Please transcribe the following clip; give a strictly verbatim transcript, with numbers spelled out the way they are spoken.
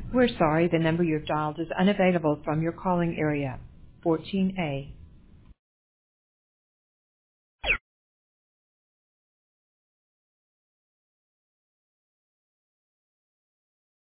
We're sorry the number you've dialed is unavailable from your calling area. fourteen A.